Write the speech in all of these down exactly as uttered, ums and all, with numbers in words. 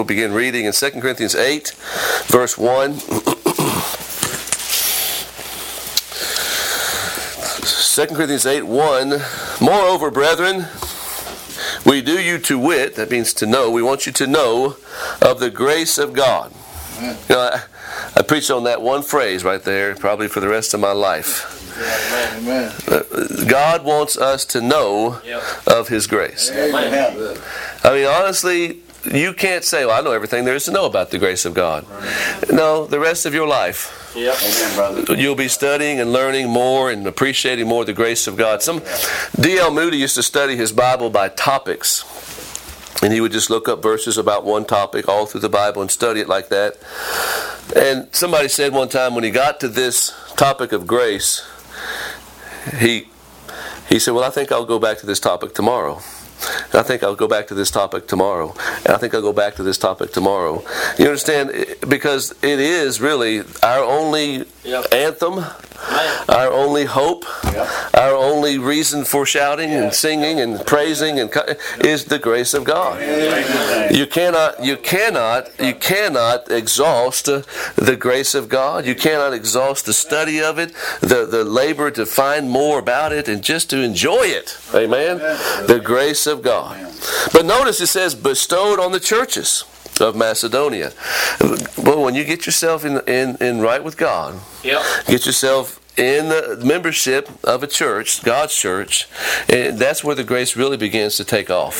We'll begin reading in Second Corinthians eight, verse one. Second Corinthians eight, one. Moreover, brethren, we do you to wit, that means to know, we want you to know of the grace of God. You know, I, I preached on that one phrase right there, probably for the rest of my life. Amen. Uh, God wants us to know yep. of His grace. Amen. I mean, honestly, you can't say, well, I know everything there is to know about the grace of God. No, the rest of your life, yep. Amen, you'll be studying and learning more and appreciating more the grace of God. Some D L Moody used to study his Bible by topics. And he would just look up verses about one topic all through the Bible and study it like that. And somebody said one time when he got to this topic of grace, he he said, well, I think I'll go back to this topic tomorrow. And I think I'll go back to this topic tomorrow. And I think I'll go back to this topic tomorrow. You understand? Because it is really our only yep. anthem, our only hope, yep. our only reason for shouting yeah. and singing and praising and is the grace of God. Amen. You cannot, you cannot, you cannot exhaust the grace of God. You cannot exhaust the study of it, the the labor to find more about it, and just to enjoy it. Amen. The grace of God. But notice it says bestowed on the churches of Macedonia. Well, when you get yourself in in, in right with God, yep. get yourself in the membership of a church, God's church, and that's where the grace really begins to take off.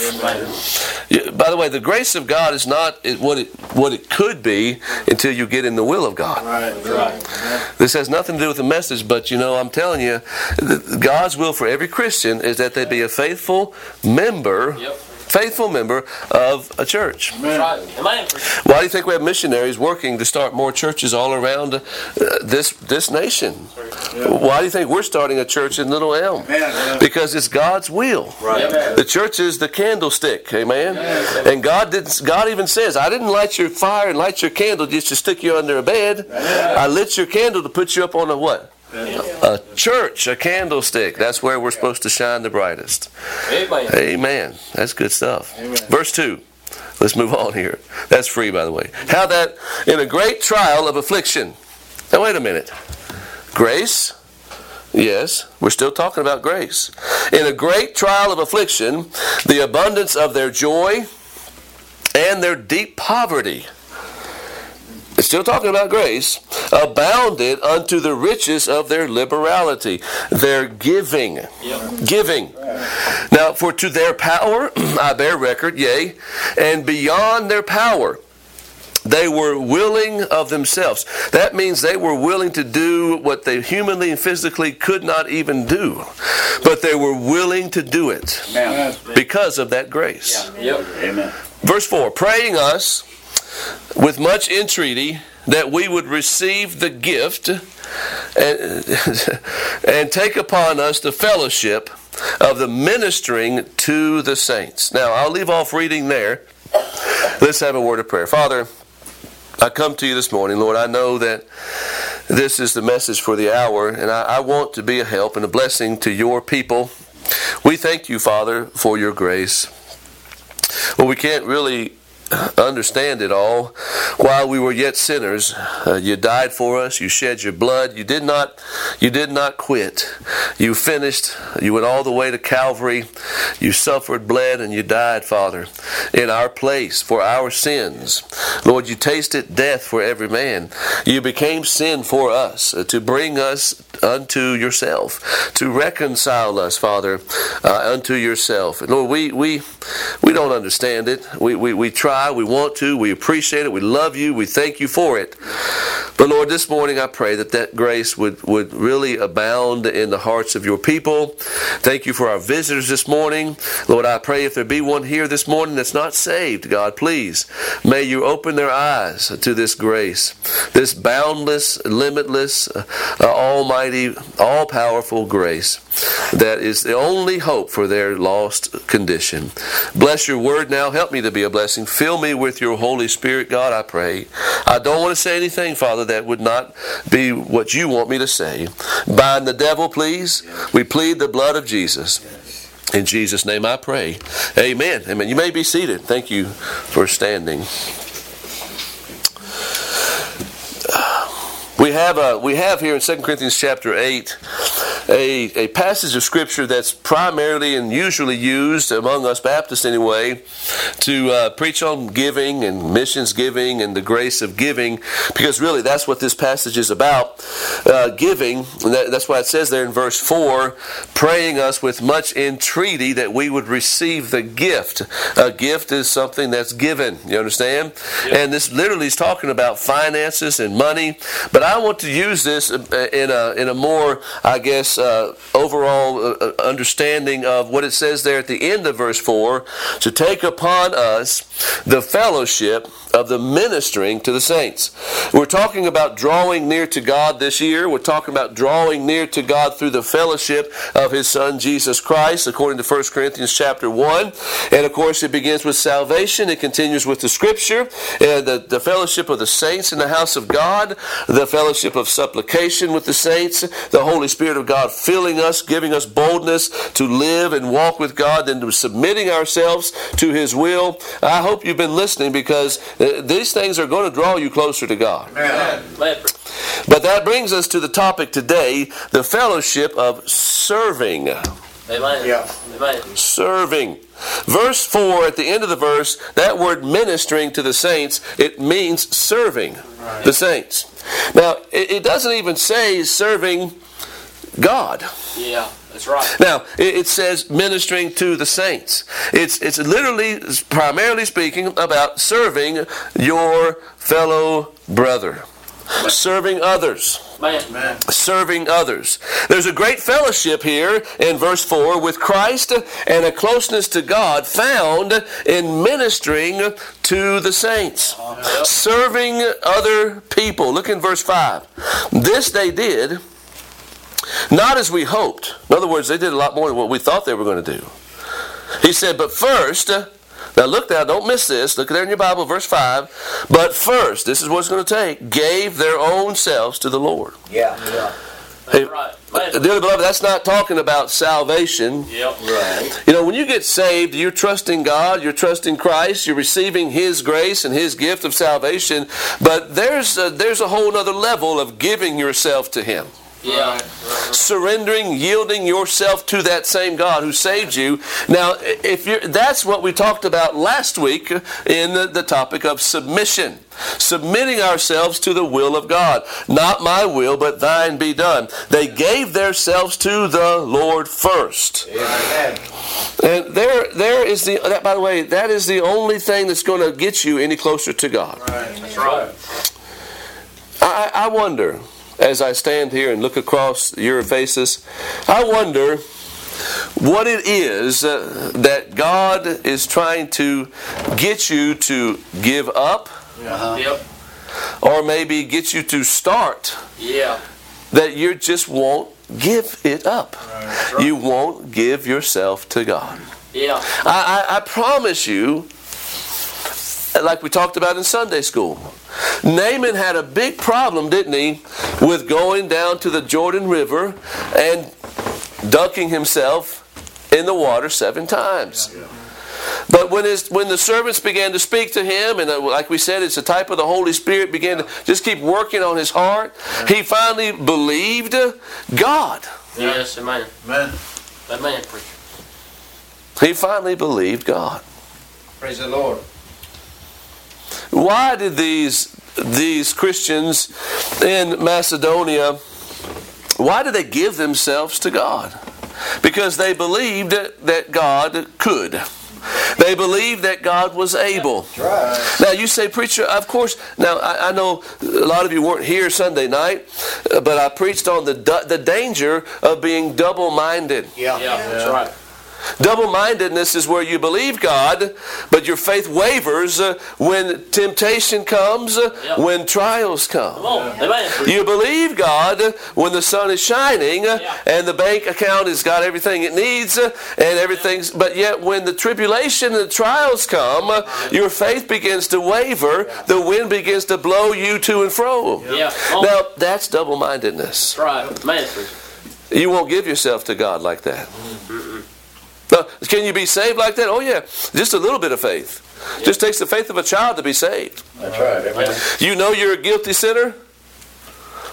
Amen. By the way, the grace of God is not what it what it could be until you get in the will of God. Right, right. This has nothing to do with the message, but you know, I'm telling you, God's will for every Christian is that they be a faithful member. Yep. Faithful member of a church. Amen. Why do you think we have missionaries working to start more churches all around uh, this this nation? Yeah. Why do you think we're starting a church in Little Elm? Amen. Because it's God's will. Right. The church is the candlestick. Amen. Amen. And God did. God even says, "I didn't light your fire and light your candle just to stick you under a bed. Amen. I lit your candle to put you up on a what? A church, a candlestick. That's where we're supposed to shine the brightest." Amen. Amen. That's good stuff. Amen. Verse two. Let's move on here. That's free, by the way. How that in a great trial of affliction. Now wait a minute. Grace? Yes, we're still talking about grace. In a great trial of affliction, the abundance of their joy and their deep poverty. It's still talking about grace. Abounded unto the riches of their liberality. Their giving. Yep. Giving. Now, for to their power I bear record, yea, and beyond their power they were willing of themselves. That means they were willing to do what they humanly and physically could not even do. But they were willing to do it. Amen. Because of that grace. Yeah. Yep. Amen. Verse four. Praying us with much entreaty that we would receive the gift and, and take upon us the fellowship of the ministering to the saints. Now, I'll leave off reading there. Let's have a word of prayer. Father, I come to you this morning, Lord. I know that this is the message for the hour, and I, I want to be a help and a blessing to your people. We thank you, Father, for your grace. Well, we can't really understand it all. While we were yet sinners, uh, you died for us. You shed your blood. You did not you did not quit. You finished. You went all the way to Calvary. You suffered, bled, and you died, Father, in our place for our sins. Lord, you tasted death for every man. You became sin for us uh, to bring us unto yourself, to reconcile us, Father, uh, unto yourself. And Lord, we we we don't understand it. We we we try. We want to. We appreciate it. We love you. We thank you for it. But Lord, this morning I pray that that grace would, would really abound in the hearts of your people. Thank you for our visitors this morning. Lord, I pray if there be one here this morning that's not saved, God, please, may you open their eyes to this grace, this boundless, limitless, uh, almighty, all-powerful grace that is the only hope for their lost condition. Bless your word now. Help me to be a blessing. Fill me with your Holy Spirit, God, I pray. I don't want to say anything, Father, that would not be what you want me to say. Bind the devil, please. We plead the blood of Jesus. In Jesus' name I pray. Amen. Amen. You may be seated. Thank you for standing. We have a, we have here in Second Corinthians chapter eight a, a passage of Scripture that's primarily and usually used among us Baptists anyway to uh, preach on giving and missions giving and the grace of giving, because really that's what this passage is about, uh, giving. And that, that's why it says there in verse four, praying us with much entreaty that we would receive the gift. A gift is something that's given, you understand? Yep. And this literally is talking about finances and money, but I want to use this in a in a more, I guess, uh, overall uh, understanding of what it says there at the end of verse four, to take upon us the fellowship of the ministering to the saints. We're talking about drawing near to God this year. We're talking about drawing near to God through the fellowship of His Son Jesus Christ, according to First Corinthians chapter one. And of course it begins with salvation. It continues with the Scripture, and the, the fellowship of the saints in the house of God, the fellowship of supplication with the saints, the Holy Spirit of God filling us, giving us boldness to live and walk with God, and to submitting ourselves to His will. I hope you've been listening, because these things are going to draw you closer to God. Amen. But that brings us to the topic today, the fellowship of serving. Amen. Yeah. Amen. Serving. Verse four, at the end of the verse, that word ministering to the saints, it means serving right. the saints. Now, it, it doesn't even say serving God. Yeah, that's right. Now, it, it says ministering to the saints. It's, it's literally, primarily speaking, about serving your fellow brother. Amen. Serving others. Amen. Serving others. There's a great fellowship here in verse four with Christ, and a closeness to God found in ministering to the saints. Yep. Serving other people. Look in verse five. This they did, not as we hoped. In other words, they did a lot more than what we thought they were going to do. He said, but first... Now look now, don't miss this. Look there in your Bible, verse five. But first, this is what it's going to take, gave their own selves to the Lord. Yeah. yeah. Hey, right. Dearly beloved, that's not talking about salvation. Yep. Right. You know, when you get saved, you're trusting God, you're trusting Christ, you're receiving His grace and His gift of salvation. But there's a, there's a whole other level of giving yourself to Him. Yeah. Surrendering, yielding yourself to that same God who saved you. Now, if you're, that's what we talked about last week in the, the topic of submission. Submitting ourselves to the will of God. Not my will, but thine be done. They gave themselves to the Lord first. Amen. And there, there is the, that, by the way, that is the only thing that's going to get you any closer to God. Right. That's right. I, I wonder... As I stand here and look across your faces, I wonder what it is uh, that God is trying to get you to give up, uh-huh. yep. or maybe get you to start, yeah. that you just won't give it up. Right. Right. You won't give yourself to God. Yeah. I, I, I promise you, like we talked about in Sunday school, Naaman had a big problem, didn't he, with going down to the Jordan River and dunking himself in the water seven times. Yeah, yeah. But when his, when the servants began to speak to him, and like we said, it's a type of the Holy Spirit, began to just keep working on his heart, he finally believed God. Yes, amen. Amen. Amen. He finally believed God. Praise the Lord. Why did these these Christians in Macedonia, why did they give themselves to God? Because they believed that God could. They believed that God was able. Right. Now you say, preacher, of course, now I, I know a lot of you weren't here Sunday night, but I preached on the the danger of being double-minded. Yeah, yeah, that's right. Double-mindedness is where you believe God, but your faith wavers uh, when temptation comes, uh, yep. when trials come. Come on. Amen. You believe God when the sun is shining, uh, yeah. and the bank account has got everything it needs, uh, and everything's. But yet, when the tribulation and the trials come, uh, your faith begins to waver. Yeah. The wind begins to blow you to and fro. Yeah. Now that's double-mindedness. That's right. Man. You won't give yourself to God like that. Mm-hmm. Now, can you be saved like that? Oh yeah, just a little bit of faith. Yeah. Just takes the faith of a child to be saved. That's right. Amen. You know you're a guilty sinner?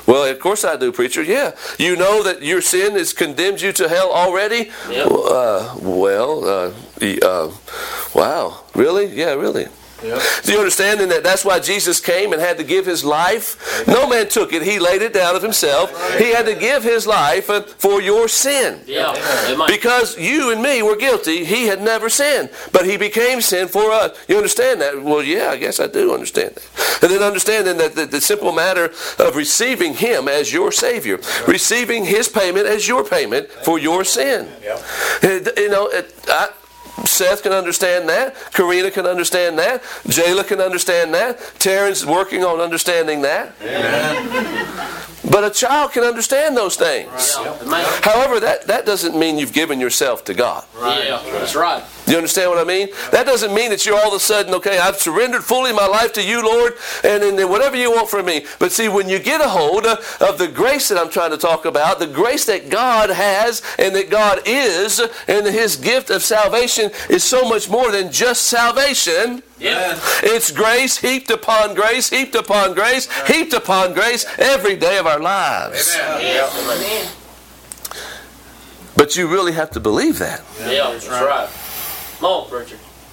Well, of course I do, preacher. Yeah. You know that your sin has condemned you to hell already? Yep. Uh, well, uh, uh, wow. Really? Yeah, really. Yep. Do you understand then that that's why Jesus came and had to give his life? No man took it. He laid it down of himself. He had to give his life uh, for your sin. Yeah. Amen. Because you and me were guilty. He had never sinned. But he became sin for us. You understand that? Well, yeah, I guess I do understand that. And then understanding that the, the simple matter of receiving him as your Savior. Receiving his payment as your payment for your sin. Yep. You know, it, I... Seth can understand that. Karina can understand that. Jayla can understand that. Terrence is working on understanding that. Amen. But a child can understand those things. Yeah. Amen. However, that, that doesn't mean you've given yourself to God. Yeah, that's right. You understand what I mean? That doesn't mean that you're all of a sudden, okay, I've surrendered fully my life to you, Lord, and then whatever you want from me. But see, when you get a hold of the grace that I'm trying to talk about, the grace that God has and that God is, and his gift of salvation is so much more than just salvation. Yeah. It's grace heaped upon grace, heaped upon grace, heaped upon grace every day of our lives. Amen. Yeah. Amen. But you really have to believe that. Yeah, that's right. Come on, preacher.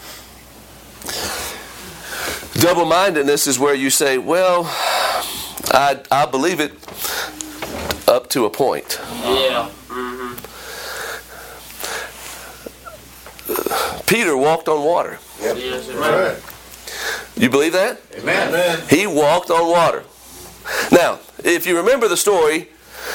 Double-mindedness is where you say, well, I, I believe it up to a point. Yeah. Mm-hmm. Peter walked on water. Yep. Yes, That's amen. right. You believe that? Amen. Amen. He walked on water. Now, if you remember the story,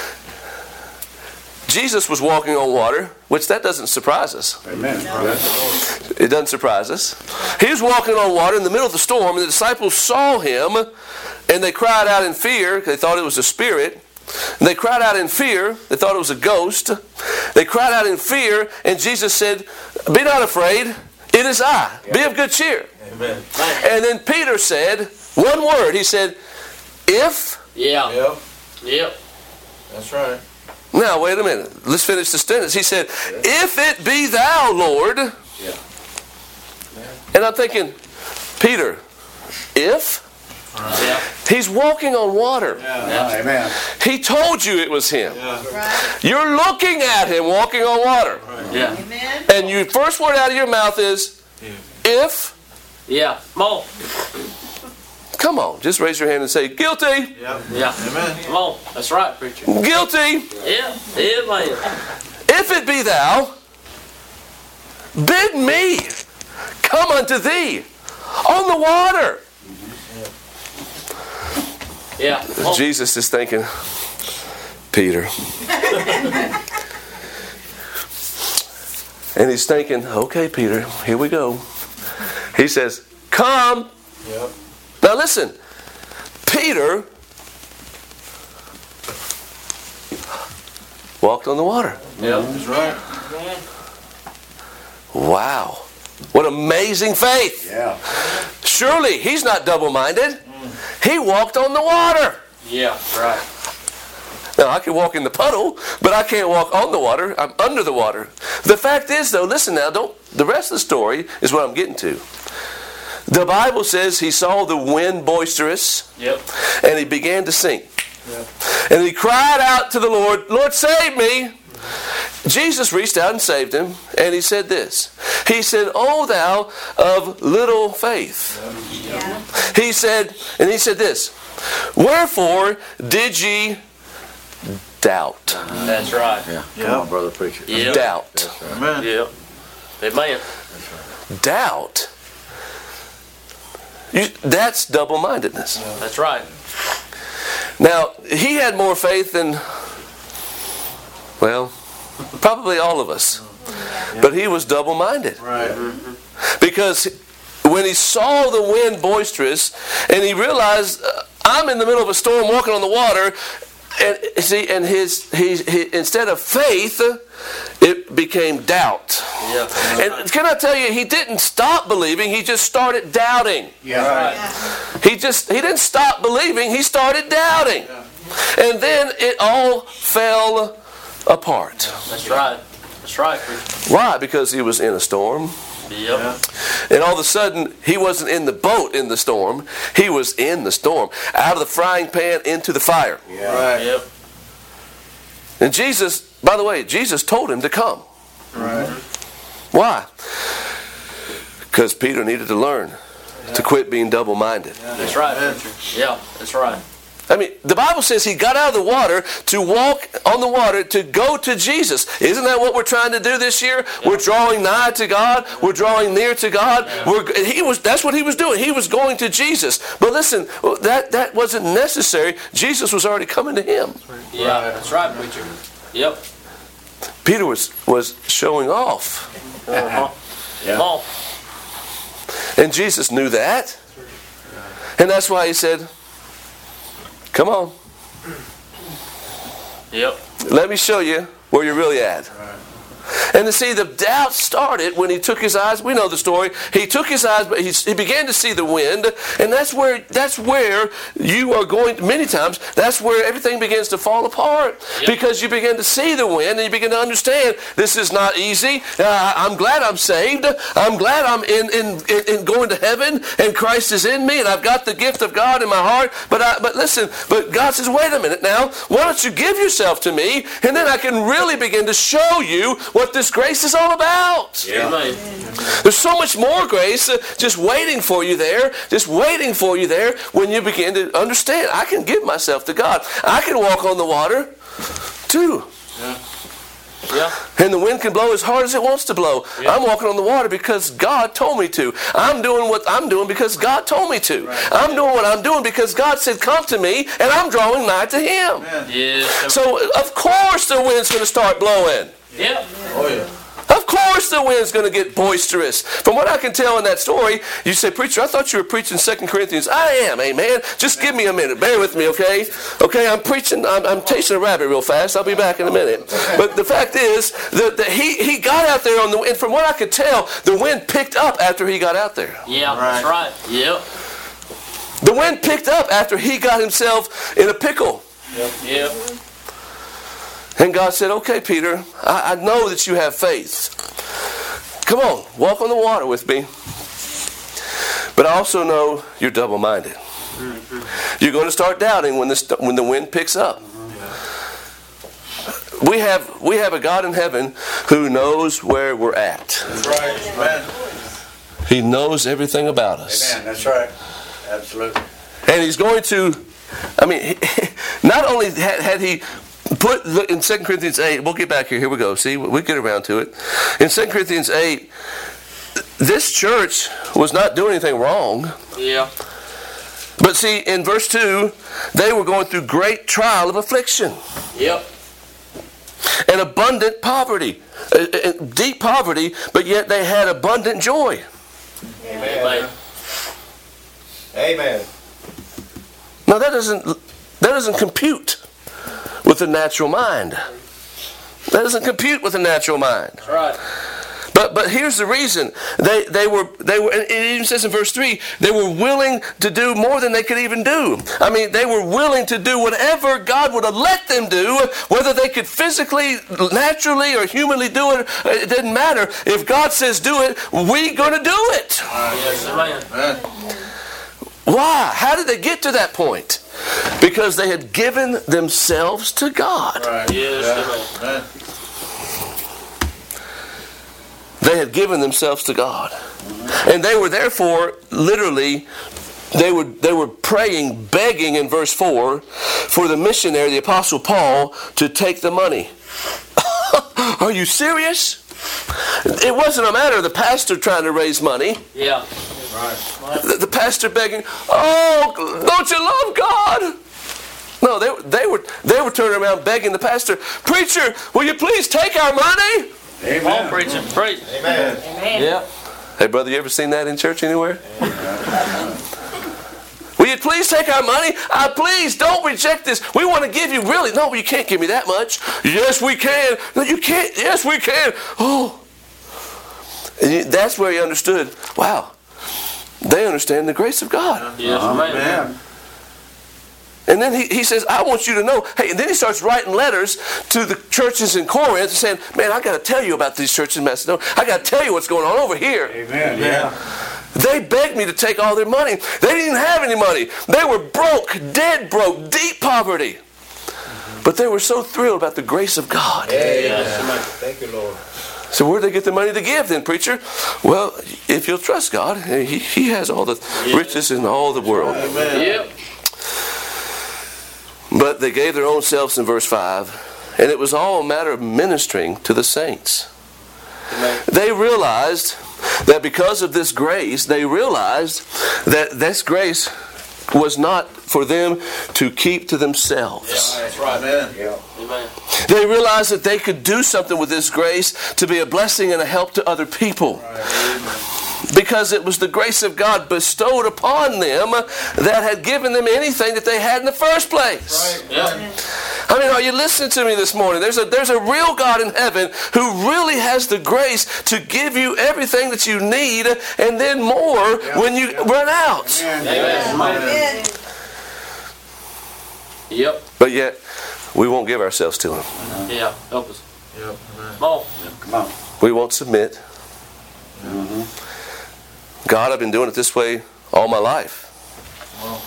Jesus was walking on water, which that doesn't surprise us. Amen. It doesn't surprise us. He was walking on water in the middle of the storm, and the disciples saw him, and they cried out in fear. They thought it was a spirit. And they cried out in fear. They thought it was a ghost. They cried out in fear, and Jesus said, "Be not afraid. It is I. Be of good cheer." Amen. And then Peter said one word. He said, "If." Yeah. Yep. Yep. That's right. Now, wait a minute. Let's finish the sentence. He said, "If it be thou, Lord." Yeah. And I'm thinking, Peter, if? Yeah. He's walking on water. Yeah. Amen. He told you it was him. Yeah. Right. You're looking at him walking on water. Yeah. Amen. And your first word out of your mouth is, if. Yeah. Come on. Come on, just raise your hand and say, guilty, Yep. Yeah. Amen. Come on. That's right, preacher. guilty. Yeah. Yeah, man. If it be thou, bid me come unto thee on the water. Yeah. Come on. Jesus is thinking, Peter. And he's thinking, okay, Peter, here we go. He says, come. Yep. Now listen, Peter walked on the water. Yeah. That's right. Wow. What amazing faith. Yeah. Surely he's not double-minded. He walked on the water. Yeah. Right. Now, I can walk in the puddle, but I can't walk on the water. I'm under the water. The fact is, though, listen now, don't. The rest of the story is what I'm getting to. The Bible says he saw the wind boisterous, Yep. and he began to sink. Yep. And he cried out to the Lord, Lord, save me. Jesus reached out and saved him, and he said this. He said, O thou of little faith. Yeah. He said, and he said this, wherefore did ye doubt? That's right. Yeah. Yep. Come on, brother preacher. Yep. Doubt. Amen. Yep. Amen. Doubt. You, that's double-mindedness. That's right. Now, he had more faith than, well, probably all of us. But he was double-minded. Right. Because when he saw the wind boisterous, and he realized, uh, I'm in the middle of a storm walking on the water, and see, and his, he, he instead of faith, it became doubt. Yeah. And can I tell you, he didn't stop believing, he just started doubting. Yeah. Right. Yeah. He just, he didn't stop believing, he started doubting. And then it all fell apart. That's right. That's right, preacher. Why? Because he was in a storm. Yep. And all of a sudden, he wasn't in the boat in the storm. He was in the storm. Out of the frying pan into the fire. Yeah. Right. Yep. And Jesus, by the way, Jesus told him to come. Right. Why? Because Peter needed to learn yeah. to quit being double-minded. Yeah. That's right. Yeah, that's right. I mean, the Bible says he got out of the water to walk on the water to go to Jesus. Isn't that what we're trying to do this year? Yeah. We're drawing nigh to God. We're drawing near to God. Yeah. We're, he was, that's what he was doing. He was going to Jesus. But listen, that, that wasn't necessary. Jesus was already coming to him. Yeah, that's right, preacher. Yep. Peter was, was showing off. Uh-huh. Yeah. Come on. And Jesus knew that. And that's why he said, come on. Yep. Let me show you where you're really at. Right. And to see, the doubt started when he took his eyes. We know the story. He took his eyes, but he, he began to see the wind, and that's where that's where you are going. Many times, that's where everything begins to fall apart yep. because you begin to see the wind, and you begin to understand this is not easy. Uh, I'm glad I'm saved. I'm glad I'm in, in in in going to heaven, and Christ is in me, and I've got the gift of God in my heart. But I, but listen, but God says, wait a minute now. Why don't you give yourself to me, and then I can really begin to show you what this grace is all about. Yeah. There's so much more grace uh, just waiting for you there, just waiting for you there when you begin to understand, I can give myself to God. I can walk on the water too. Yeah. Yeah. And the wind can blow as hard as it wants to blow. Yeah. I'm walking on the water because God told me to. I'm doing what I'm doing because God told me to. Right. I'm doing what I'm doing because God said, come to me, and I'm drawing nigh to him. Yeah. So, of course, the wind's going to start blowing. Yeah. Oh, yeah. Of course the wind's going to get boisterous. From what I can tell in that story, you say, preacher, I thought you were preaching Second Corinthians. I am, amen. Just give me a minute. Bear with me, okay? Okay, I'm preaching. I'm, I'm chasing a rabbit real fast. I'll be back in a minute. But the fact is that, that he, he got out there on the wind. From what I could tell, the wind picked up after he got out there. Yeah, that's right. Yep. The wind picked up after he got himself in a pickle. Yep. Yep. And God said, okay, Peter, I, I know that you have faith. Come on, walk on the water with me. But I also know you're double-minded. Mm-hmm. You're going to start doubting when the, when the wind picks up. Mm-hmm. We have, we have a God in heaven who knows where we're at. That's right. Amen. He knows everything about us. Amen. That's right. Absolutely. And he's going to, I mean, not only had, had he put, look, in Second Corinthians eight, we'll get back here, here we go, see, we get around to it. In Second Corinthians eight, this church was not doing anything wrong. Yeah. But see, in verse two, they were going through great trial of affliction. Yep. And abundant poverty, uh, uh, deep poverty, but yet they had abundant joy. Amen. Amen. Now that doesn't, that doesn't compute with the natural mind. That doesn't compute with the natural mind. That's right. But but here's the reason. They they were they were and it even says in verse three, they were willing to do more than they could even do. I mean, they were willing to do whatever God would have let them do, whether they could physically, naturally, or humanly do it. It didn't matter. If God says do it, we're going to do it. Uh, yes, amen. Why? How did they get to that point? Because they had given themselves to God. Right. Yes, amen. They had given themselves to God. And they were therefore, literally, they were, they were praying, begging in verse four, for the missionary, the Apostle Paul, to take the money. Are you serious? It wasn't a matter of the pastor trying to raise money. Yeah. Right. The, the pastor begging, oh, don't you love God? No, they, they, were, they were turning around begging the pastor, preacher, will you please take our money? Amen. Come on, preaching, preach. Amen. Amen. Yeah. Hey, brother, you ever seen that in church anywhere? Will you please take our money? Uh, please don't reject this. We want to give you really. No, you can't give me that much. Yes, we can. No, you can't. Yes, we can. Oh. And that's where he understood, wow, they understand the grace of God. Yes, amen. And then he, he says, I want you to know. Hey, and then he starts writing letters to the churches in Corinth saying, man, I got to tell you about these churches in Macedonia. I got to tell you what's going on over here. Amen. Yeah. They begged me to take all their money. They didn't even have any money. They were broke, dead broke, deep poverty. But they were so thrilled about the grace of God. Amen. Thank you, Lord. So where'd they get the money to give then, preacher? Well, if you'll trust God, He, he has all the riches in all the world. Amen. Yep. But they gave their own selves in verse five. And it was all a matter of ministering to the saints. Amen. They realized that because of this grace, they realized that this grace was not for them to keep to themselves. That's right. Amen. Yeah. Amen. They realized that they could do something with this grace to be a blessing and a help to other people. Because it was the grace of God bestowed upon them that had given them anything that they had in the first place. Right. Yep. I mean, are you listening to me this morning? There's a, there's a real God in heaven who really has the grace to give you everything that you need and then more when you run out. Amen. Amen. Yep. But yet, we won't give ourselves to Him. Yeah. Help us. Yep. Come on. Come on. We won't submit. God, I've been doing it this way all my life. Wow.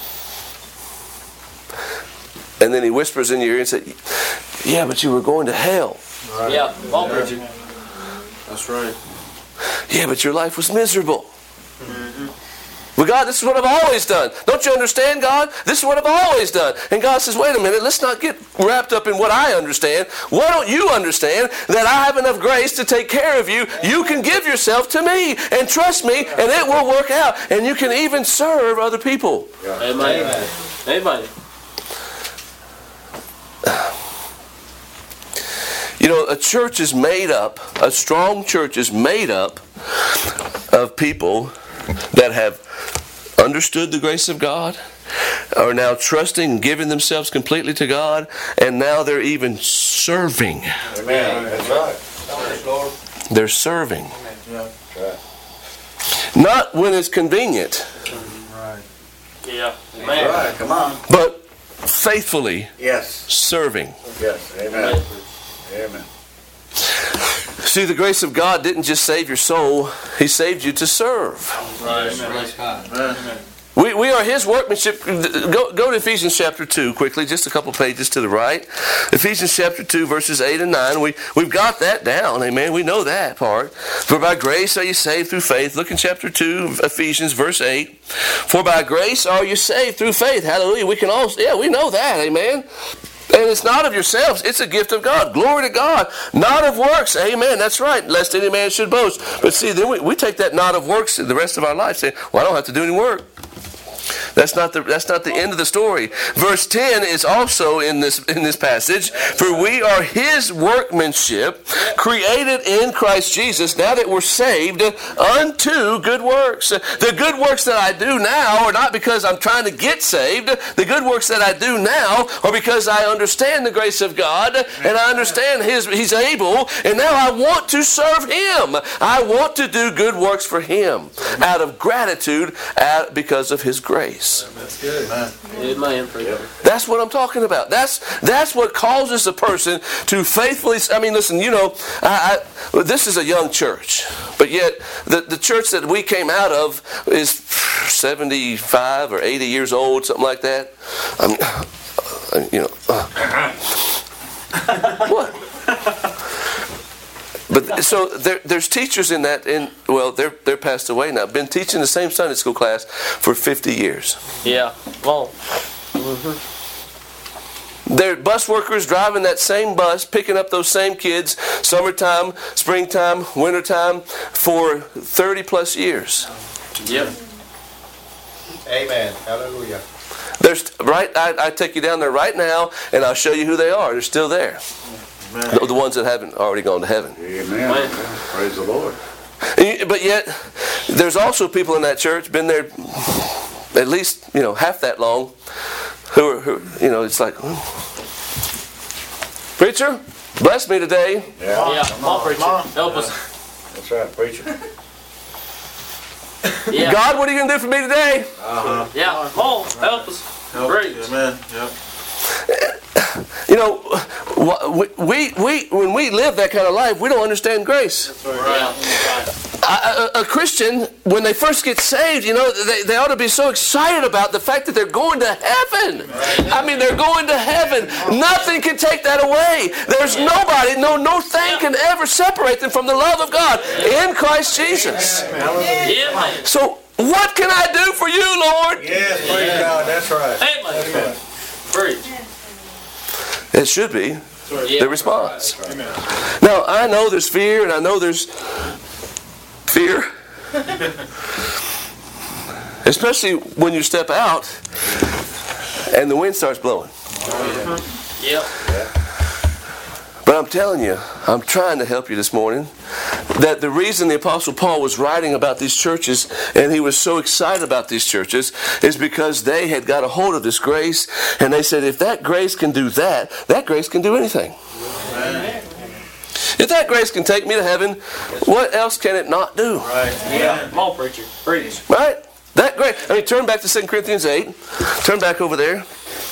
And then He whispers in your ear and says, yeah, but you were going to hell. Right. Yeah. Come on, preacher. That's right. Yeah, but your life was miserable. But God, this is what I've always done. Don't you understand, God? This is what I've always done. And God says, wait a minute, let's not get wrapped up in what I understand. Why don't you understand that I have enough grace to take care of you? You can give yourself to me and trust me, and it will work out. And you can even serve other people. Yeah. Amen. Amen. You know, a church is made up, a strong church is made up of people that have understood the grace of God, are now trusting and giving themselves completely to God, and now they're even serving. Amen. That's right. Lord. They're serving. Yeah. Right. Not when it's convenient, Right. Yeah. That's Amen. right. Come on. but faithfully Yes. serving. Yes. Amen. Amen. See, the grace of God didn't just save your soul, He saved you to serve. Right. Amen. We, we are His workmanship. Go, go to Ephesians chapter two quickly, just a couple pages to the right. Ephesians chapter two, verses eight and nine. We, we've got that down, amen. We know that part. For by grace are you saved through faith. Look in chapter two, Ephesians, verse eight. For by grace are you saved through faith. Hallelujah. We can all, yeah, we know that, amen. And it's not of yourselves, it's a gift of God. Glory to God. Not of works. Amen. That's right. Lest any man should boast. But see, then we, we take that not of works the rest of our life, saying, well, I don't have to do any work. That's not the that's not the end of the story. Verse ten is also in this in this passage. For we are His workmanship, created in Christ Jesus, now that we're saved, unto good works. The good works that I do now are not because I'm trying to get saved. The good works that I do now are because I understand the grace of God and I understand His He's able, and now I want to serve Him. I want to do good works for Him out of gratitude at, because of His grace. That's good. Amen. Amen, preacher. That's what I'm talking about. That's that's what causes a person to faithfully. I mean, listen. You know, I, I, this is a young church, but yet the the church that we came out of is seventy-five or eighty years old, something like that. I mean, you know, uh, what? But so there, there's teachers in that. In well, they're they're passed away now. Been teaching the same Sunday school class for fifty years. Yeah. Come on. They're bus workers driving that same bus, picking up those same kids, summertime, springtime, wintertime, for thirty plus years. Yep. Amen. Hallelujah. There's right. I, I take you down there right now, and I'll show you who they are. They're still there. The, the ones that haven't already gone to heaven. Amen. Amen. Praise the Lord. But yet, there's also people in that church been there at least you know half that long. Who are who? You know, it's like, oh. Preacher, bless me today. Yeah. Yeah. Come on, preacher. Help us. That's right, preacher. Yeah. God, what are you going to do for me today? Uh-huh. Yeah. Come on. Help us. Help. Great. Amen. Yep. we, we, we, when we live that kind of life, we don't understand grace. A, a, a Christian, when they first get saved, you know, they, they ought to be so excited about the fact that they're going to heaven. I mean, they're going to heaven. Nothing can take that away. There's nobody, no, no thing can ever separate them from the love of God in Christ Jesus. So, what can I do for you, Lord? Yes, praise God. That's right. It should be the response. Now, I know there's fear, and I know there's fear. Especially when you step out and the wind starts blowing. Yep. But I'm telling you, I'm trying to help you this morning, that the reason the Apostle Paul was writing about these churches and he was so excited about these churches is because they had got a hold of this grace, and they said, if that grace can do that, that grace can do anything. Amen. If that grace can take me to heaven, what else can it not do? Right. Yeah. Come on, preacher. Preach. Right? That grace. I mean, turn back to Second Corinthians eight. Turn back over there.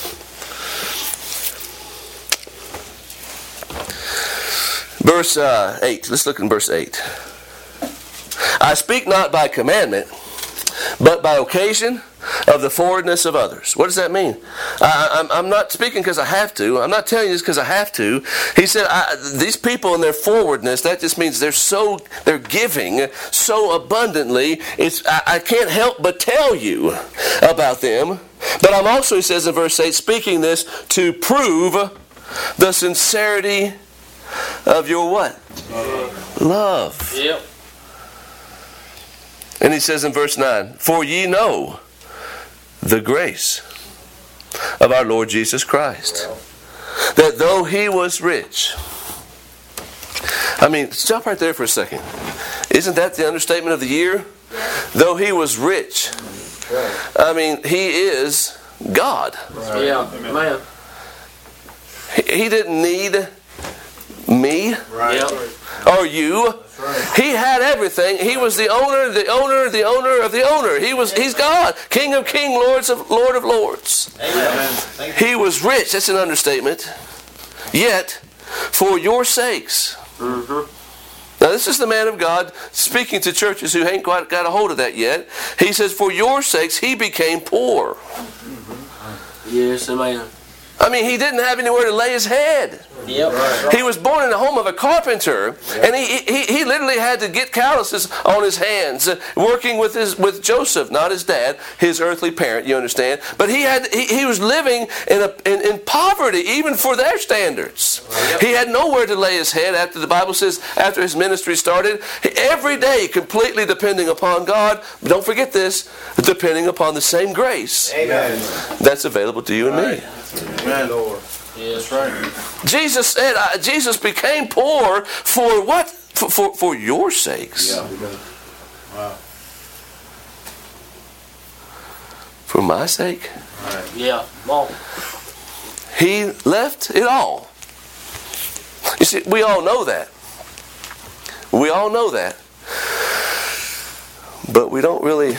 Verse uh, eight. Let's look in verse eight. I speak not by commandment, but by occasion of the forwardness of others. What does that mean? I, I'm, I'm not speaking because I have to. I'm not telling you this because I have to. He said, I, these people in their forwardness, that just means they're so, they're giving so abundantly. It's I, I can't help but tell you about them. But I'm also, he says in verse eight, speaking this to prove the sincerity of your what? Love. Love. Yep. And he says in verse nine, for ye know the grace of our Lord Jesus Christ, that though he was rich. I mean, stop right there for a second. Isn't that the understatement of the year? Though he was rich. I mean, he is God. Right. Yeah, man. He, he didn't need me. Right. Yep. Or you. He had everything. He was the owner, the owner, the owner of the owner. He was he's God. King of kings, Lords of Lord of lords. Amen. He was rich. That's an understatement. Yet, for your sakes. Mm-hmm. Now this is the man of God speaking to churches who ain't quite got a hold of that yet. He says, for your sakes he became poor. Yes, amen. I mean, he didn't have anywhere to lay his head. Yep. Right. He was born in the home of a carpenter, and he, he he literally had to get calluses on his hands, uh, working with his with Joseph, not his dad, his earthly parent. You understand? But he had he, he was living in a in, in poverty, even for their standards. Right. He had nowhere to lay his head. After the Bible says, after his ministry started, every day completely depending upon God. But don't forget this: depending upon the same grace. Amen. That's available to you and me. Amen, Lord. Yes. That's right. Jesus said, uh, Jesus became poor for what? For, for, for your sakes. Yeah. Wow. For my sake. Right. Yeah. Come on. He left it all. You see, we all know that. We all know that. But we don't really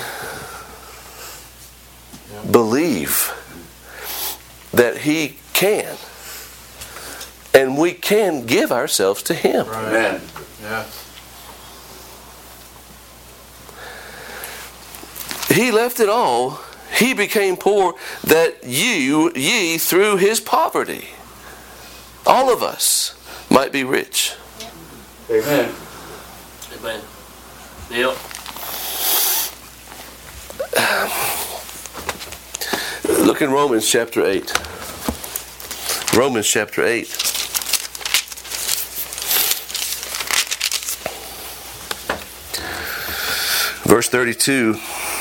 Yeah. believe that he can. And we can give ourselves to him. Right. Amen. Yeah. He left it all. He became poor that you, ye, through his poverty, all of us might be rich. Amen. Amen. Yep. Look in Romans chapter eight. Romans chapter eight. Verse thirty-two.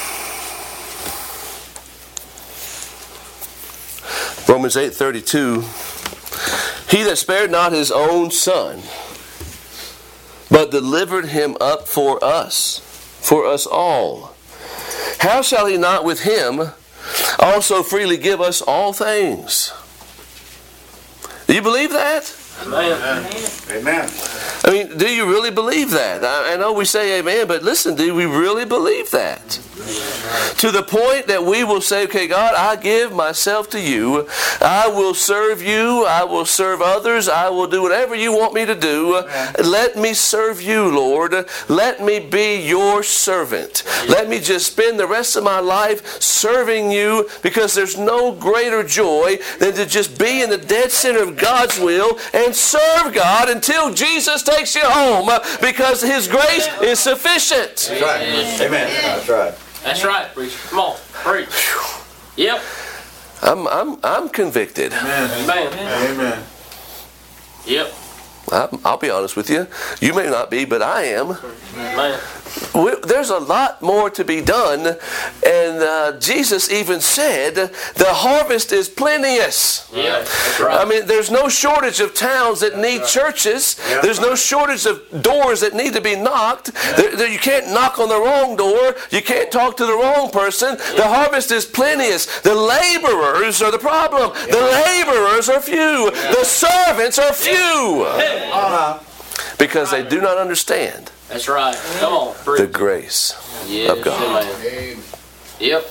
Romans eight thirty-two. He that spared not his own son, but delivered him up for us, for us all, how shall he not with him also freely give us all things? Do you believe that? Amen. Amen. Amen. I mean, do you really believe that? I, I know we say amen, but listen, do we really believe that? To the point that we will say, okay, God, I give myself to you. I will serve you. I will serve others. I will do whatever you want me to do. Let me serve you, Lord. Let me be your servant. Let me just spend the rest of my life serving you, because there's no greater joy than to just be in the dead center of God's will and serve God until Jesus takes you home, because His grace is sufficient. That's right. Amen. That's right. That's right, preacher. Come on, preach. Yep. I'm I'm I'm convicted. Amen. Amen. Amen. Yep. I'm, I'll be honest with you. You may not be, but I am. Man. We, there's a lot more to be done, and uh, Jesus even said the harvest is plenteous. Yeah, that's right. I mean, there's no shortage of towns that need churches. There's no shortage of doors that need to be knocked. There, there, you can't knock on the wrong door. You can't talk to the wrong person. The harvest is plenteous. The laborers are the problem. The laborers are few. The servants are few. Because they do not understand That's right. Come on, preach. the grace Yes, of God. amen. Yep.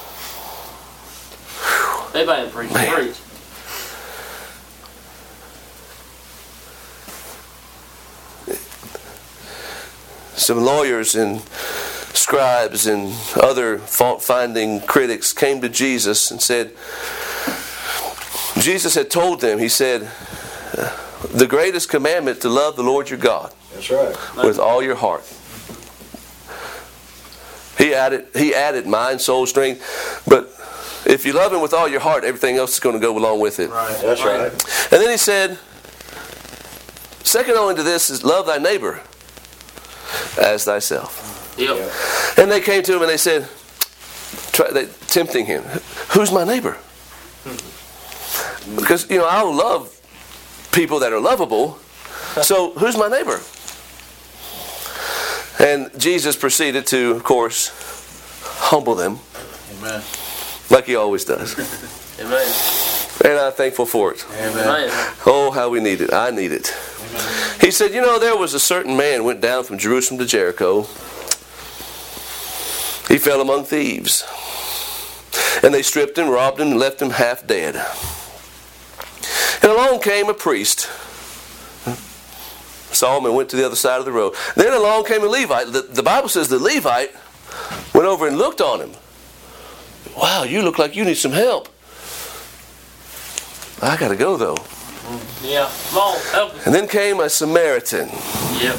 Amen, preach. Man. Preach. Some lawyers and scribes and other fault-finding critics came to Jesus and said, Jesus had told them, He said, the greatest commandment to love the Lord your God. That's right. With all your heart. He added, he added mind, soul, strength. But if you love Him with all your heart, everything else is going to go along with it. Right. That's right. And then He said, second only to this is love thy neighbor as thyself. Yep. And they came to Him and they said, try, they, tempting Him, who's my neighbor? Because, you know, I love people that are lovable. So who's my neighbor? And Jesus proceeded to, of course, humble them. Amen. Like He always does. Amen. And I'm thankful for it. Amen. Oh, how we need it. I need it. Amen. He said, you know, there was a certain man went down from Jerusalem to Jericho. He fell among thieves. And they stripped him, robbed him, and left him half dead. And along came a priest. Saw him and went to the other side of the road. Then along came a Levite. The, the Bible says the Levite went over and looked on him. Wow, you look like you need some help. I got to go though. Yeah. Come on, help us. And then came a Samaritan. Yep.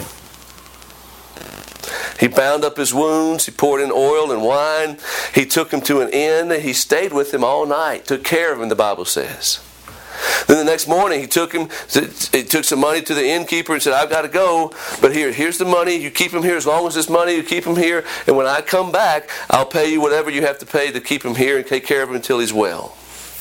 He bound up his wounds. He poured in oil and wine. He took him to an inn. He stayed with him all night. Took care of him, the Bible says. Then the next morning he took him, he took some money to the innkeeper and said, I've got to go, but here, here's the money. You keep him here as long as this money, you keep him here, and when I come back, I'll pay you whatever you have to pay to keep him here and take care of him until he's well.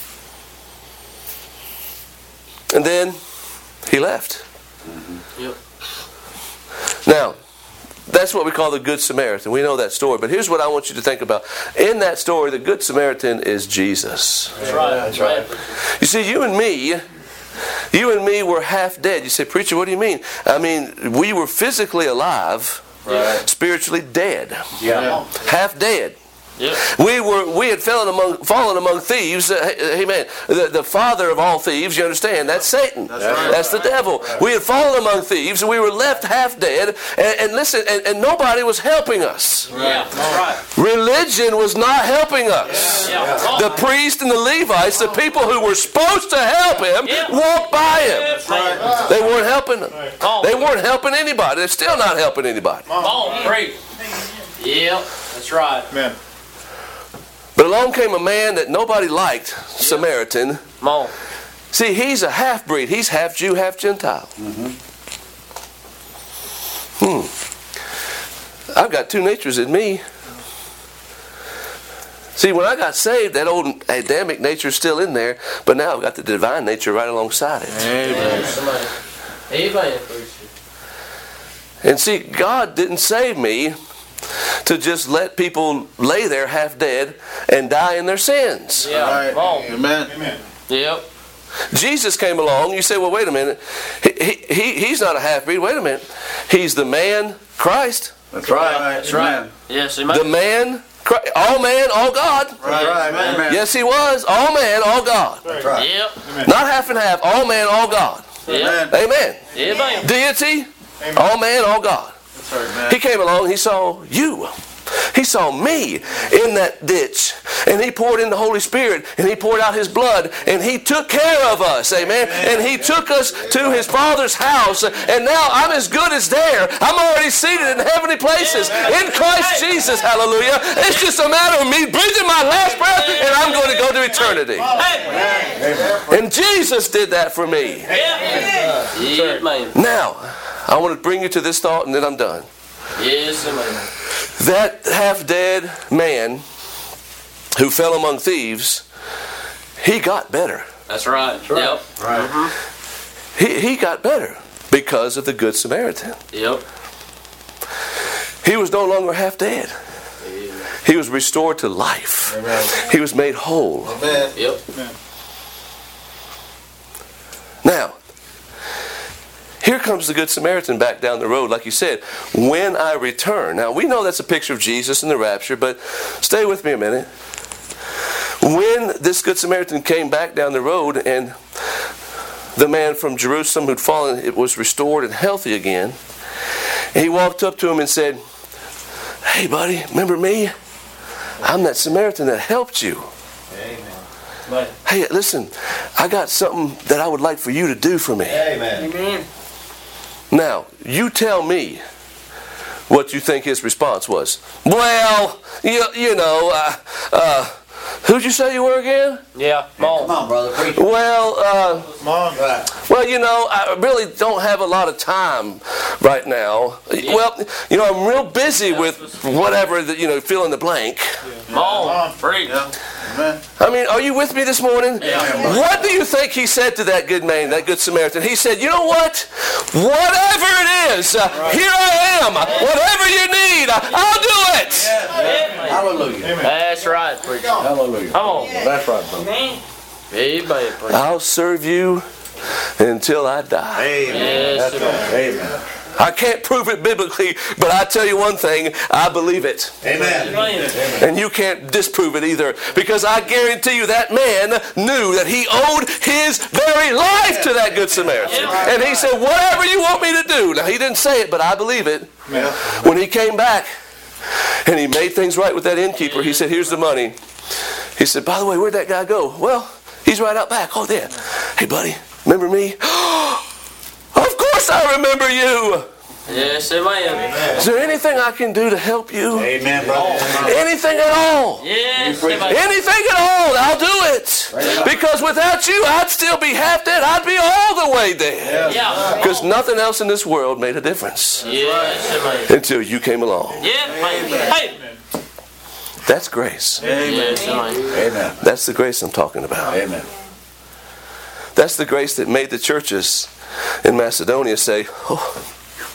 And then he left. Yep. Now, that's what we call the Good Samaritan. We know that story. But here's what I want you to think about. In that story, the Good Samaritan is Jesus. That's right. That's right. You see, you and me, you and me were half dead. You say, preacher, what do you mean? I mean, we were physically alive, Right. spiritually dead. Yeah. Half dead. Yep. We were we had fallen among fallen among thieves. Uh, amen. The, the father of all thieves, you understand? That's Satan. That's right. That's the devil. We had fallen among thieves, and we were left half dead. And, and listen, and, and nobody was helping us. Yeah. That's right. Religion was not helping us. Yeah. Come on. The priest and the Levites, the people who were supposed to help him, Yeah. walked by him. That's right. They weren't helping them. Come on. They weren't helping anybody. They're still not helping anybody. Come on, preach. Yep. That's right. Amen. But along came a man that nobody liked, Samaritan. Come on. See, he's a half-breed. He's half Jew, half Gentile. Hmm. I've got two natures in me. See, when I got saved, that old Adamic nature is still in there, but now I've got the divine nature right alongside it. Amen. Somebody. Amen, preacher. And see, God didn't save me to just let people lay there half dead and die in their sins. Yeah. Come on. Amen. Amen. Yep. Jesus came along. You say, well, wait a minute. He, he, he's not a half-breed. Wait a minute. He's the man, Christ. That's right. That's right. Yes, amen. The man, Christ. All man, all God. Right. Right. Amen. Yes, he was. All man, all God. That's right. Yep. Not half and half. All man, all God. Yep. Amen. Amen. Deity, all man, all God. That's right, man. He came along, he saw you. He saw me in that ditch. And he poured in the Holy Spirit. And he poured out his blood. And he took care of us. Amen. And he took us to his Father's house. And now I'm as good as there. I'm already seated in heavenly places. In Christ Jesus. Hallelujah. It's just a matter of me breathing my last breath. And I'm going to go to eternity. And Jesus did that for me. Amen. Now, I want to bring you to this thought and then I'm done. Yes, amen. That half-dead man who fell among thieves, he got better. That's right. Yep. Right. He, he got better because of the Good Samaritan. Yep. He was no longer half dead. He was restored to life. Amen. He was made whole. Amen. Yep. Now, here comes the Good Samaritan back down the road, like you said, when I return. Now, we know that's a picture of Jesus in the rapture, but stay with me a minute. When this Good Samaritan came back down the road and the man from Jerusalem who'd fallen, it was restored and healthy again, he walked up to him and said, hey, buddy, remember me? I'm that Samaritan that helped you. Amen. Hey, listen, I got something that I would like for you to do for me. Amen. Amen. Now, you tell me what you think his response was. Well, you, you know, uh, uh, who'd you say you were again? Yeah. Come on, brother. Preach. Well, uh, Come on. Right. well, you know, I really don't have a lot of time right now. Well, you know, I'm real busy with whatever, that, you know, fill in the blank. Come on. Preach. Yeah. Amen. I mean, are you with me this morning? Yeah. What do you think he said to that good man, that good Samaritan? He said, you know what? Whatever it is, uh, here I am. Whatever you need, uh, I'll do it. Yeah. Hallelujah. That's right. Preach. Hallelujah. Come on. That's right, brother. Amen. Preach. I'll serve you until I die. Amen. Yes, That's right. Amen. I can't prove it biblically, but I tell you one thing, I believe it. Amen. Amen. And you can't disprove it either, because I guarantee you that man knew that he owed his very life to that good Samaritan. And he said, whatever you want me to do. Now, he didn't say it, but I believe it. Yeah. When he came back and he made things right with that innkeeper, he said, here's the money. He said, by the way, where'd that guy go? Well, he's right out back. Oh, there. Hey, buddy, remember me? Of course I remember you. Yes, amen. Is there anything I can do to help you? Amen, brother. Anything at all? Yes, amen. Anything at all, I'll do it. Because without you, I'd still be half dead. I'd be all the way dead. Yeah. Because nothing else in this world made a difference Yes, amen. until you came along. Yeah, amen. Hey. That's grace. Yes, amen. Amen. That's the grace I'm talking about. Amen. That's the grace that made the churches in Macedonia say, oh,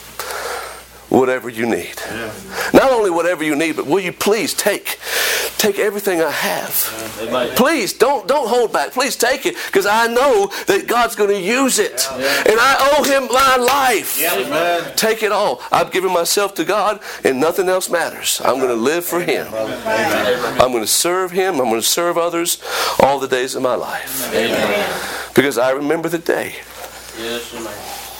whatever you need. Yeah. Not only whatever you need, but will you please take take everything I have. Amen. Please don't don't hold back. Please take it, because I know that God's going to use it. And I owe him my life. Amen. Take it all. I've given myself to God and nothing else matters. I'm going to live for him. Amen. I'm going to serve him. I'm going to serve others all the days of my life. Amen. Because I remember the day. Yes, amen.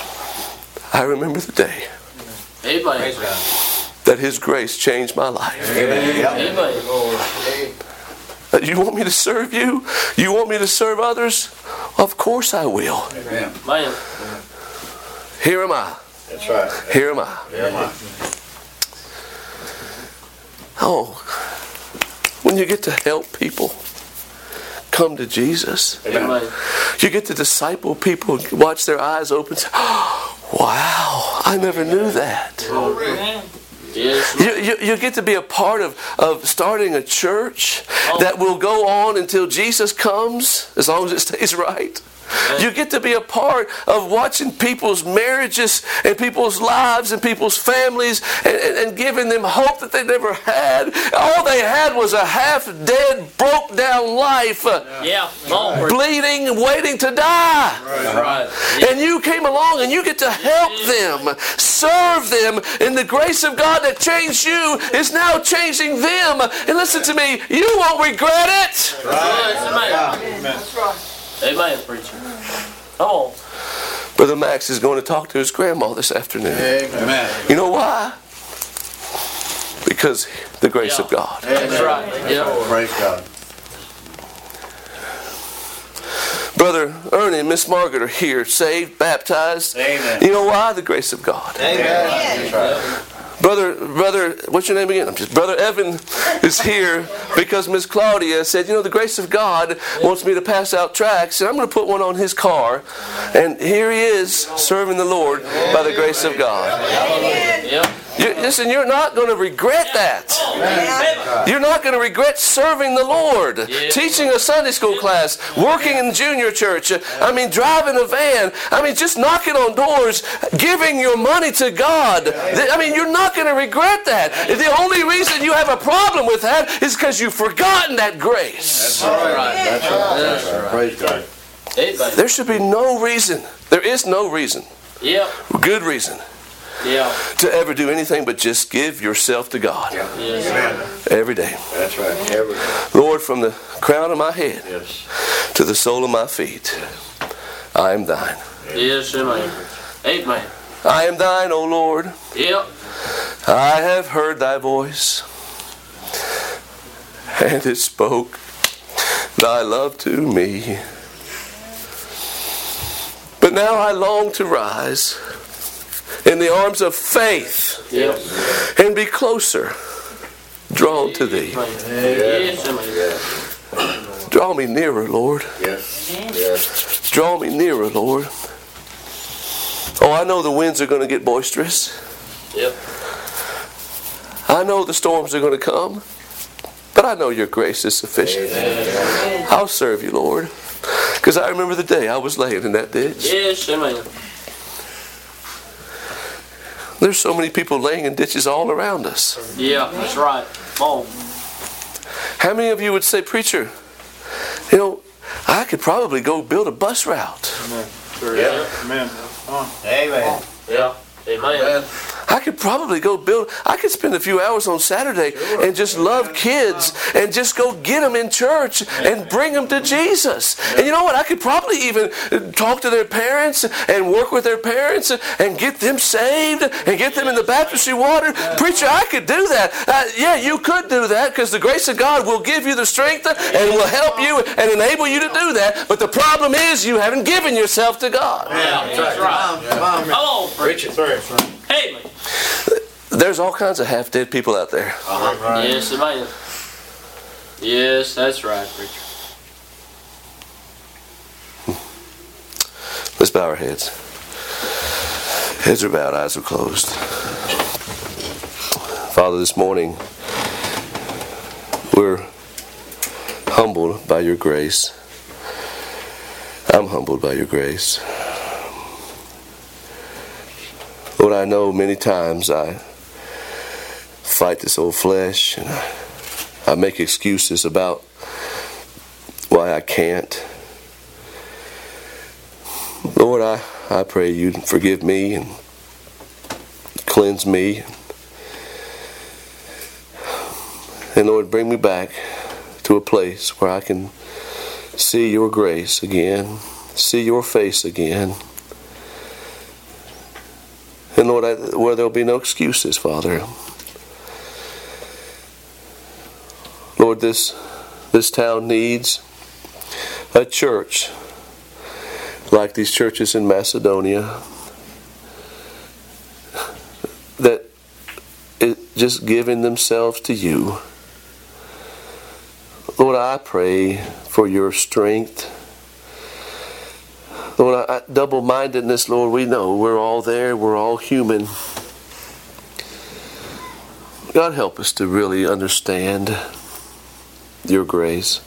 I remember the day Amen. that his grace changed my life. Amen. Amen. Uh, You want me to serve you? You want me to serve others? Of course I will. Amen. Man. Here am I. That's right. Here am I. Amen. Oh, when you get to help people come to Jesus, Amen. you get to disciple people, watch their eyes open. Say, oh, wow, I never knew that. Yes. You, you, you get to be a part of, of starting a church that will go on until Jesus comes, as long as it stays right. You get to be a part of watching people's marriages and people's lives and people's families and, and, and giving them hope that they never had. All they had was a half-dead, broke-down life. Yeah. Lord. Bleeding, waiting to die. That's right. And you came along and you get to help them, serve them, and the grace of God that changed you is now changing them. And listen to me, you won't regret it. Amen. That's right. Amen, preacher. Come on. Brother Max is going to talk to his grandma this afternoon. Amen. You know why? Because the grace Yeah. of God. That's right. Yeah. Praise God. Brother Ernie and Miss Margaret are here, saved, baptized. Amen. You know why? The grace of God. Amen. That's right. Brother, brother, what's your name again? I'm just Brother Evan is here because Miss Claudia said, you know, the grace of God wants me to pass out tracts, and I'm going to put one on his car. And here he is serving the Lord by the grace of God. Yeah. You, listen, you're not going to regret that. You're not going to regret serving the Lord, teaching a Sunday school class, working in junior church. I mean, driving a van. I mean, just knocking on doors, giving your money to God. I mean, you're not going to regret that. The only reason you have a problem with that is because you've forgotten that grace. That's right. That's right. That's right. Praise God. Amen. There should be no reason. There is no reason. Yeah. Good reason. Yeah. To ever do anything but just give yourself to God. Yes. Amen. Every day. That's right. Every day. Lord, from the crown of my head Yes. to the sole of my feet, I am thine. Yes. Amen. Amen. I am thine, O Lord. Yep. I have heard thy voice, and it spoke thy love to me. But now I long to rise in the arms of faith Yep. and be closer drawn to thee. Yes. Amen. Draw me nearer, Lord. Yes. Yes. Draw me nearer, Lord. Oh, I know the winds are going to get boisterous. Yep. I know the storms are going to come. But I know your grace is sufficient. I'll serve you, Lord. Because I remember the day I was laying in that ditch. Yes. Amen. There's so many people laying in ditches all around us. Yeah. That's right. Come on. How many of you would say, preacher, you know, I could probably go build a bus route. Yeah. Amen. Amen. Yeah. Amen. I could probably go build, I could spend a few hours on Saturday and just love kids and just go get them in church and bring them to Jesus. And you know what? I could probably even talk to their parents and work with their parents and get them saved and get them in the baptistry water. Preacher, I could do that. Uh, yeah, you could do that because the grace of God will give you the strength and will help you and enable you to do that. But the problem is you haven't given yourself to God. Yeah. That's right. Come on, preacher. Amen. There's all kinds of half-dead people out there. Uh-huh. Yes, amen. Yes, that's right, preacher. Let's bow our heads. Heads are bowed, eyes are closed. Father, this morning we're humbled by your grace. I'm humbled by your grace. Lord, I know many times I fight this old flesh and I, I make excuses about why I can't. Lord, I, I pray you forgive me and cleanse me. And Lord, bring me back to a place where I can see your grace again, see your face again. And Lord, I, where there'll be no excuses, Father. Lord, this, this town needs a church like these churches in Macedonia that is just giving themselves to you. Lord, I pray for your strength. Lord, I, double-mindedness, Lord, we know we're all there. We're all human. God, help us to really understand your grace.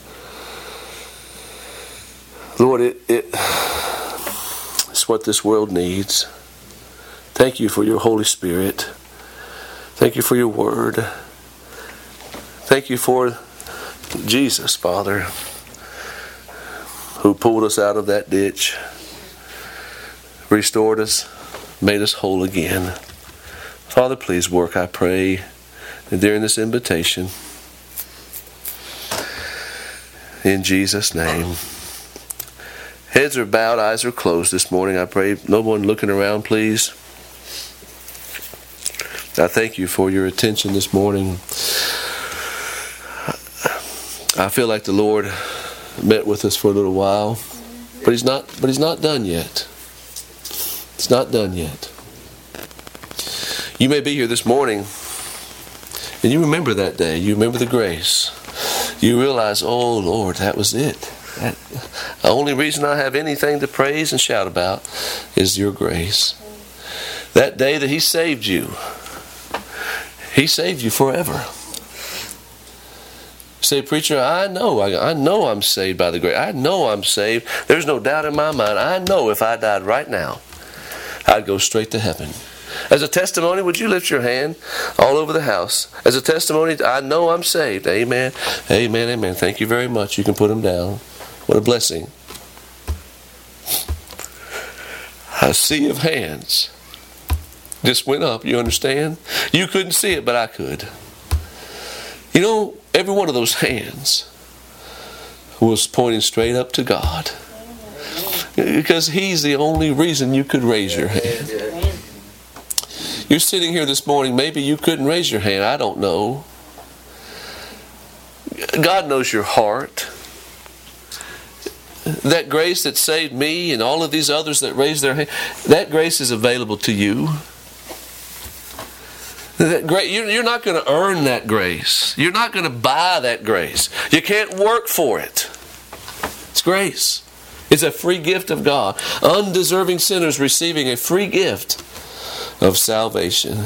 Lord, it, it it's what this world needs. Thank you for your Holy Spirit. Thank you for your word. Thank you for Jesus, Father, who pulled us out of that ditch, restored us, made us whole again. Father, please work, I pray, during this invitation. In Jesus' name. Heads are bowed, eyes are closed this morning. I pray no one looking around, please. I thank you for your attention this morning. I feel like the Lord met with us for a little while, but He's not. But He's not done yet. It's not done yet. You may be here this morning, and you remember that day. You remember the grace. You realize, oh Lord, that was it. That, the only reason I have anything to praise and shout about is your grace. That day that He saved you, He saved you forever. Say, preacher, I know, I, I know I'm saved by the grace. I know I'm saved. There's no doubt in my mind. I know if I died right now, I'd go straight to heaven. As a testimony, would you lift your hand all over the house? As a testimony, I know I'm saved. Amen. Amen. Amen. Thank you very much. You can put them down. What a blessing. A sea of hands just went up. You understand? You couldn't see it, but I could. You know, every one of those hands was pointing straight up to God. Because He's the only reason you could raise your hand. You're sitting here this morning, maybe you couldn't raise your hand. I don't know. God knows your heart. That grace that saved me and all of these others that raised their hand, that grace is available to you. That grace, you're not going to earn that grace. You're not going to buy that grace. You can't work for it. It's grace. It's a free gift of God. Undeserving sinners receiving a free gift of salvation.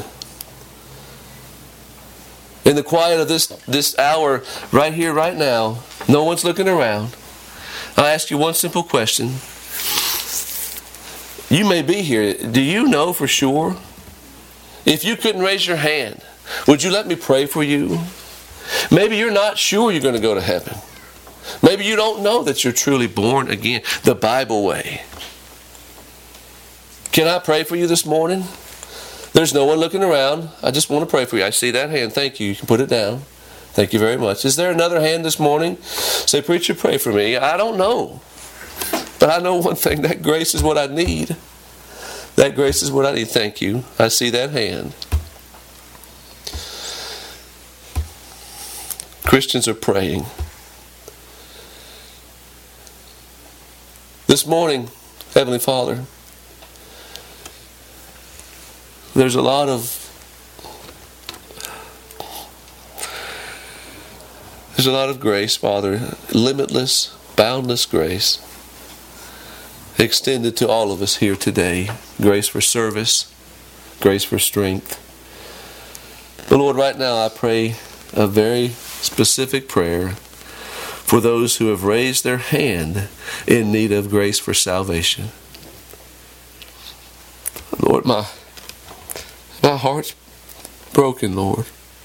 In the quiet of this, this hour, right here, right now, no one's looking around. I'll ask you one simple question. You may be here. Do you know for sure? If you couldn't raise your hand, would you let me pray for you? Maybe you're not sure you're going to go to heaven. Maybe you don't know that you're truly born again, the Bible way. Can I pray for you this morning? There's no one looking around. I just want to pray for you. I see that hand. Thank you. You can put it down. Thank you very much. Is there another hand this morning? Say, preacher, pray for me. I don't know. But I know one thing. That grace is what I need. That grace is what I need. Thank you. I see that hand. Christians are praying. This morning, Heavenly Father, there's a lot of there's a lot of grace, Father, limitless, boundless grace extended to all of us here today. Grace for service, grace for strength. But Lord, right now I pray a very specific prayer for those who have raised their hand in need of grace for salvation. Lord, my my heart's broken, Lord.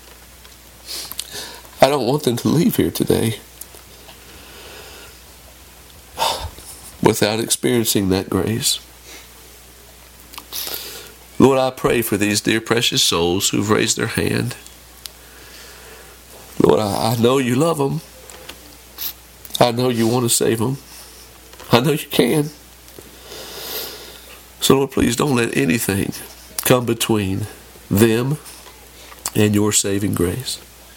I don't want them to leave here today without experiencing that grace. Lord, I pray for these dear precious souls who've raised their hand. Lord, I, I know you love them. I know you want to save them. I know you can. So Lord, please don't let anything come between them and your saving grace.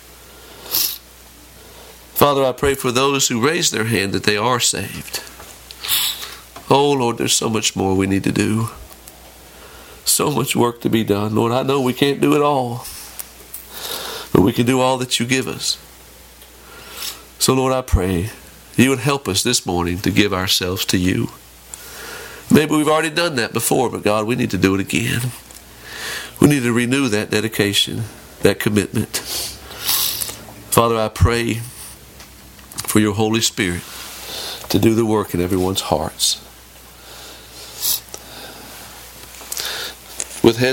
Father, I pray for those who raise their hand that they are saved. Oh Lord, there's so much more we need to do. So much work to be done. Lord, I know we can't do it all, but we can do all that you give us. So Lord, I pray you would help us this morning to give ourselves to you. Maybe we've already done that before, but God, we need to do it again. We need to renew that dedication. that commitment. Father, I pray for your Holy Spirit to do the work in everyone's hearts. With heads